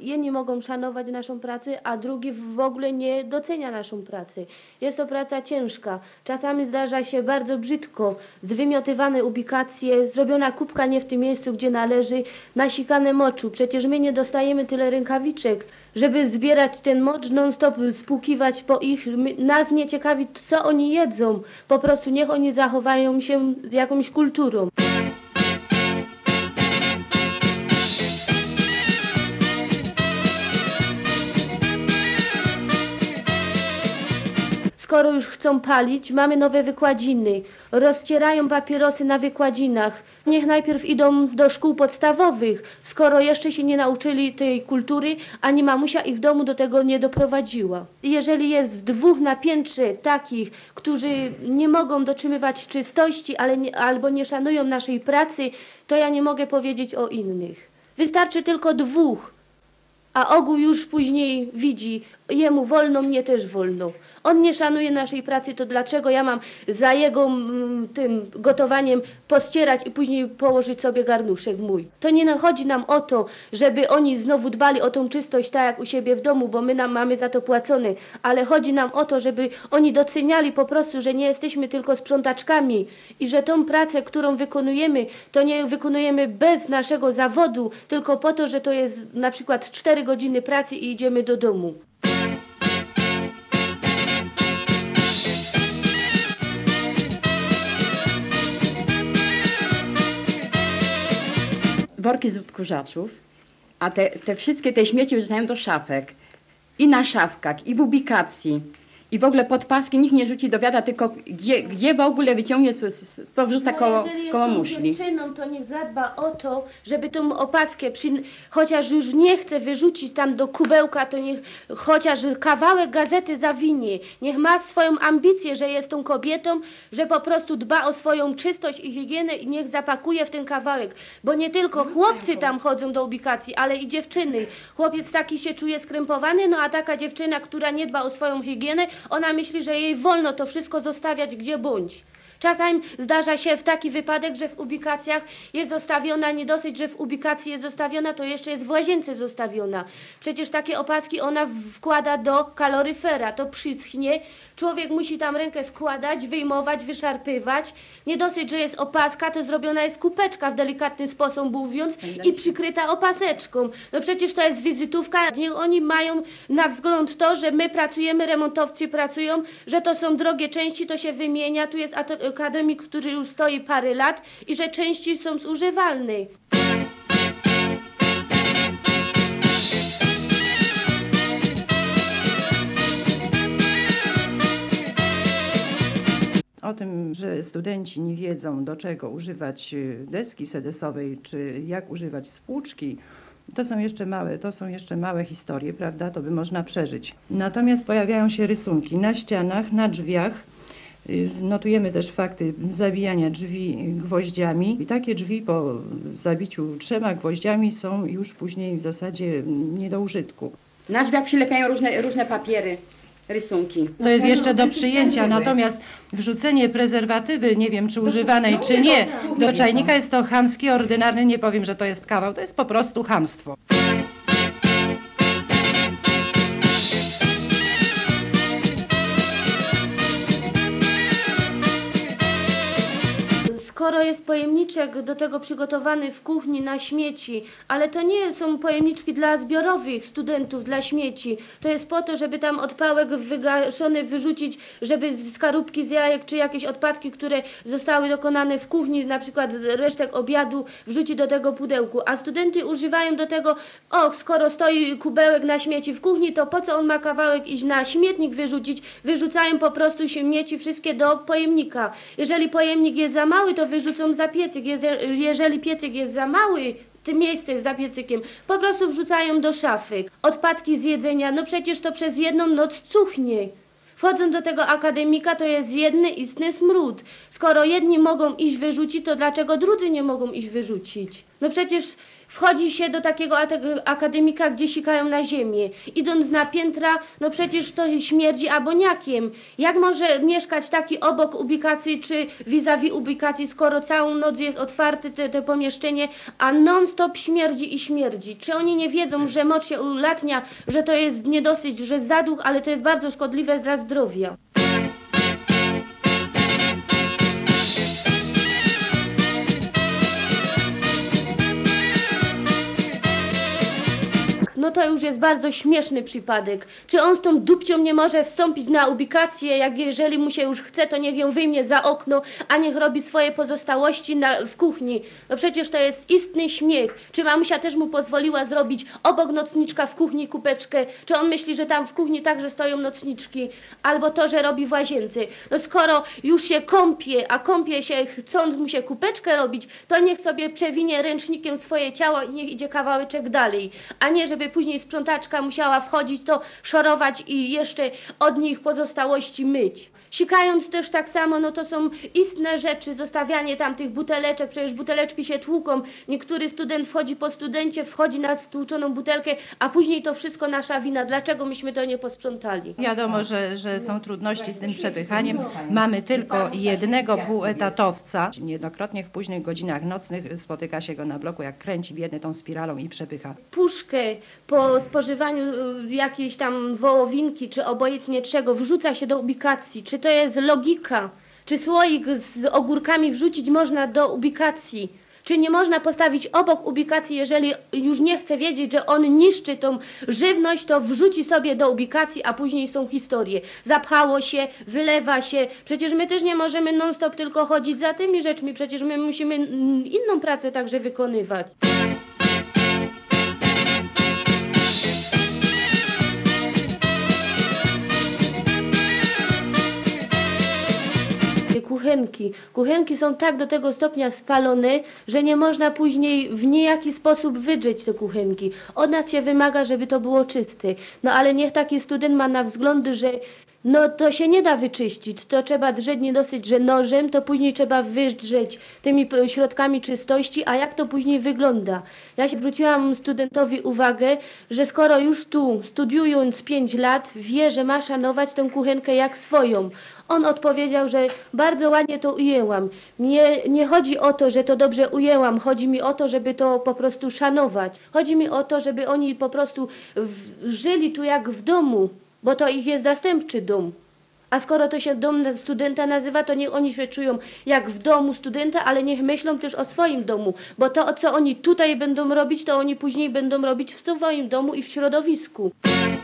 Jedni mogą szanować naszą pracę, a drugi w ogóle nie docenia naszą pracę. Jest to praca ciężka. Czasami zdarza się bardzo brzydko. Zwymiotywane ubikacje, zrobiona kubka nie w tym miejscu, gdzie należy, nasikane moczu. Przecież my nie dostajemy tyle rękawiczek, żeby zbierać ten mocz, non-stop spłukiwać po ich. Nas nie ciekawi, co oni jedzą. Po prostu niech oni zachowają się z jakąś kulturą. Skoro już chcą palić, mamy nowe wykładziny. Rozcierają papierosy na wykładzinach. Niech najpierw idą do szkół podstawowych, skoro jeszcze się nie nauczyli tej kultury, ani mamusia ich w domu do tego nie doprowadziła. Jeżeli jest 2 na piętrze takich, którzy nie mogą dotrzymywać czystości, albo nie szanują naszej pracy, to ja nie mogę powiedzieć o innych. Wystarczy tylko 2, a ogół już później widzi, jemu wolno, mnie też wolno. On nie szanuje naszej pracy, to dlaczego ja mam za jego tym gotowaniem pościerać i później położyć sobie garnuszek mój? To nie chodzi nam o to, żeby oni znowu dbali o tą czystość tak jak u siebie w domu, bo my mamy za to płacone, ale chodzi nam o to, żeby oni doceniali po prostu, że nie jesteśmy tylko sprzątaczkami i że tą pracę, którą wykonujemy, to nie wykonujemy bez naszego zawodu, tylko po to, że to jest na przykład 4 godziny pracy i idziemy do domu. Worki z odkurzaczów, a te wszystkie te śmieci wrzucają do szafek. I na szafkach, i w ubikacji, i w ogóle pod paski nikt nie rzuci do wiadra, tylko gdzie w ogóle wyciągnie, to wrzuca koło muszli. Jeżeli dziewczyną, to niech zadba o to, żeby tą opaskę, chociaż już nie chce wyrzucić tam do kubełka, to niech chociaż kawałek gazety zawinie. Niech ma swoją ambicję, że jest tą kobietą, że po prostu dba o swoją czystość i higienę i niech zapakuje w ten kawałek. Bo nie tylko chłopcy tam chodzą do ubikacji, ale i dziewczyny. Chłopiec taki się czuje skrępowany, no a taka dziewczyna, która nie dba o swoją higienę, ona myśli, że jej wolno to wszystko zostawiać gdzie bądź. Czasami zdarza się taki wypadek, że w ubikacjach jest zostawiona, nie dosyć, że w ubikacji jest zostawiona, to jeszcze jest w łazience zostawiona. Przecież takie opaski ona wkłada do kaloryfera, to przyschnie. Człowiek musi tam rękę wkładać, wyjmować, wyszarpywać. Nie dosyć, że jest opaska, to zrobiona jest kupeczka w delikatny sposób mówiąc i przykryta opaseczką. No przecież to jest wizytówka. Niech oni mają na wzgląd to, że my pracujemy, remontowcy pracują, że to są drogie części, to się wymienia. Tu jest akademik, który już stoi parę lat i że części są zużywalne. O tym, że studenci nie wiedzą, do czego używać deski sedesowej, czy jak używać spłuczki, to są jeszcze małe historie, prawda? To by można przeżyć. Natomiast pojawiają się rysunki na ścianach, na drzwiach. Notujemy też fakty zabijania drzwi gwoździami. I takie drzwi po zabiciu 3 gwoździami są już później w zasadzie nie do użytku. Na drzwiach przylepiają różne papiery, rysunki. To jest jeszcze do przyjęcia, natomiast wrzucenie prezerwatywy, nie wiem czy używanej czy nie, do czajnika jest to chamskie, ordynarne, nie powiem, że to jest kawał, to jest po prostu chamstwo. Skoro jest pojemniczek do tego przygotowany w kuchni na śmieci, ale to nie są pojemniczki dla zbiorowych studentów, dla śmieci. To jest po to, żeby tam odpałek wygaszony wyrzucić, żeby skorupki z jajek czy jakieś odpadki, które zostały dokonane w kuchni, na przykład z resztek obiadu, wrzucić do tego pudełku. A studenty używają do tego, skoro stoi kubełek na śmieci w kuchni, to po co on ma kawałek iść na śmietnik wyrzucić? Wyrzucają po prostu śmieci wszystkie do pojemnika. Jeżeli pojemnik jest za mały, to wyrzucą za piecyk. Jeżeli piecyk jest za mały, tym miejsce za piecykiem, po prostu wrzucają do szafy. Odpadki z jedzenia, no przecież to przez jedną noc cuchnie. Wchodzą do tego akademika, to jest jedny istny smród. Skoro jedni mogą iść wyrzucić, to dlaczego drudzy nie mogą iść wyrzucić? No przecież Wchodzi się do takiego akademika, gdzie sikają na ziemię. Idąc na piętra, no przecież to śmierdzi aboniakiem. Jak może mieszkać taki obok ubikacji czy vis-a-vis ubikacji, skoro całą noc jest otwarte te pomieszczenie, a non-stop śmierdzi i śmierdzi? Czy oni nie wiedzą, że moc się ulatnia, że to jest niedosyć, że zaduch, ale to jest bardzo szkodliwe dla zdrowia? No to już jest bardzo śmieszny przypadek. Czy on z tą dupcią nie może wstąpić na ubikację, jak jeżeli mu się już chce, to niech ją wyjmie za okno, a niech robi swoje pozostałości w kuchni. No przecież to jest istny śmiech. Czy mamusia też mu pozwoliła zrobić obok nocniczka w kuchni kupeczkę? Czy on myśli, że tam w kuchni także stoją nocniczki? Albo to, że robi w łazience. No skoro już się kąpie, a kąpie się chcąc mu się kupeczkę robić, to niech sobie przewinie ręcznikiem swoje ciało i niech idzie kawałeczek dalej. A nie, żeby później sprzątaczka musiała wchodzić, to szorować i jeszcze od nich pozostałości myć. Sikając też tak samo, no to są istne rzeczy, zostawianie tam tych buteleczek, przecież buteleczki się tłuką. Niektóry student wchodzi po studencie, wchodzi na stłuczoną butelkę, a później to wszystko nasza wina. Dlaczego myśmy to nie posprzątali? Wiadomo, że są trudności z tym przepychaniem. Mamy tylko jednego półetatowca. Niejednokrotnie w późnych godzinach nocnych spotyka się go na bloku, jak kręci biedny tą spiralą i przepycha. Puszkę po spożywaniu jakiejś tam wołowinki, czy obojętnie czego, wrzuca się do ubikacji. Czy to jest logika? Czy słoik z ogórkami wrzucić można do ubikacji? Czy nie można postawić obok ubikacji, jeżeli już nie chce wiedzieć, że on niszczy tą żywność, to wrzuci sobie do ubikacji, a później są historie. Zapchało się, wylewa się. Przecież my też nie możemy non-stop tylko chodzić za tymi rzeczmi. Przecież my musimy inną pracę także wykonywać. Kuchenki są tak do tego stopnia spalone, że nie można później w niejaki sposób wydrzeć te kuchenki. Od nas się wymaga, żeby to było czyste. No ale niech taki student ma na wzgląd, że no to się nie da wyczyścić, to trzeba drzeć nie dosyć, że nożem, to później trzeba wydrzeć tymi środkami czystości, a jak to później wygląda. Ja się zwróciłam studentowi uwagę, że skoro już tu studiując 5 lat wie, że ma szanować tę kuchenkę jak swoją. On odpowiedział, że bardzo ładnie to ujęłam. Nie chodzi o to, że to dobrze ujęłam, chodzi mi o to, żeby to po prostu szanować. Chodzi mi o to, żeby oni po prostu żyli tu jak w domu, bo to ich jest zastępczy dom. A skoro to się dom studenta nazywa, to niech oni się czują jak w domu studenta, ale niech myślą też o swoim domu, bo to, co oni tutaj będą robić, to oni później będą robić w swoim domu i w środowisku.